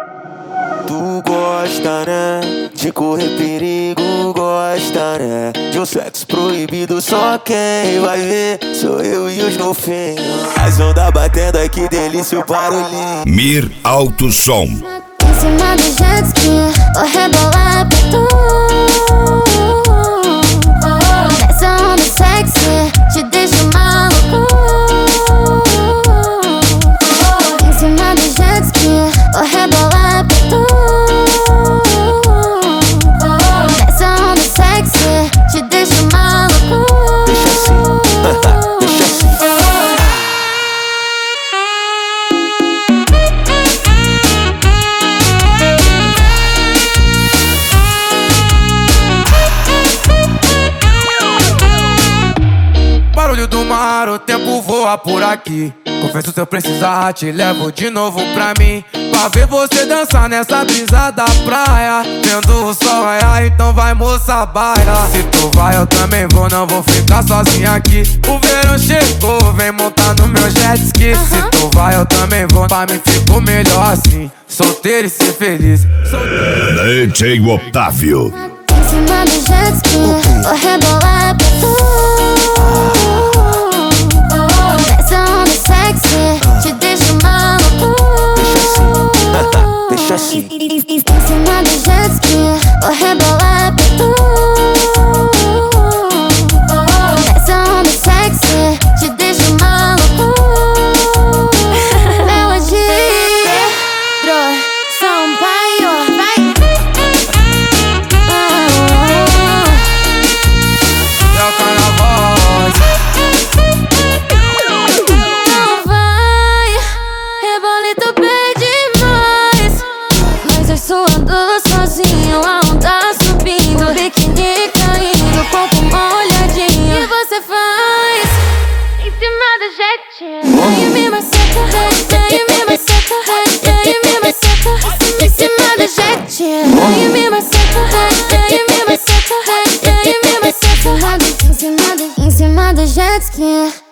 Tu gosta, né? De correr perigo, gosta, né? De um sexo proibido, só quem vai ver sou eu e os golfinhos. As ondas batendo aqui, delícia o barulhinho. Mir Alto Som. Em cima do jet ski, vou rebolar pra tu. Nessa onda sexy, te deixo maluco. Em cima do jet ski, vou rebolar pra tu. Nessa onda sexy, te deixo maluco. Deixa assim, deixa assim. Barulho do mar, o tempo voa por aqui. Confesso, se eu precisar, te levo de novo pra mim. Pra ver você dançar nessa brisa da praia. Vendo o sol raiar, então vai, moça, baila. Se tu vai, eu também vou, não vou ficar sozinha aqui. O verão chegou, vem montar no meu jet ski. Se tu vai, eu também vou, pra mim ficou melhor assim. Solteiro e ser feliz. DJ Otávio. Em cima do jet ski, vou rebolar pra tu. Nessa onda sexy, te deixo maluco. Deixa assim. Em cima do jet ski, vou rebolar pra tu. Nessa onda sexy, te deixo maluco. Melodia, Sampaio, vai. É o carnaval. Não vai, rebolito bem demais. Mas eu suando sozinho, a onda subindo, biquíni caindo, corpo molhadinho. E você faz em cima do jet. E me maceta, e me maceta, e me maceta. Em cima do jet. E me maceta, e me maceta, e me maceta. Em cima do jet ski.